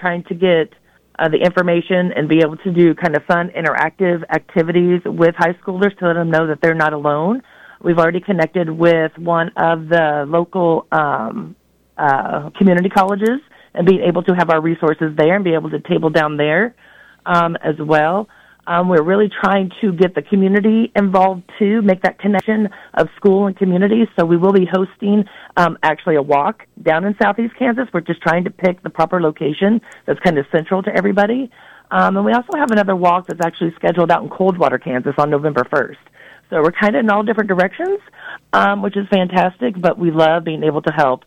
trying to get the information and be able to do kind of fun, interactive activities with high schoolers to let them know that they're not alone. We've already connected with one of the local community colleges and being able to have our resources there and be able to table down there as well. We're really trying to get the community involved, too, make that connection of school and community. So we will be hosting actually a walk down in southeast Kansas. We're just trying to pick the proper location that's kind of central to everybody. And we also have another walk that's actually scheduled out in Coldwater, Kansas on November 1st. So we're kind of in all different directions, which is fantastic, but we love being able to help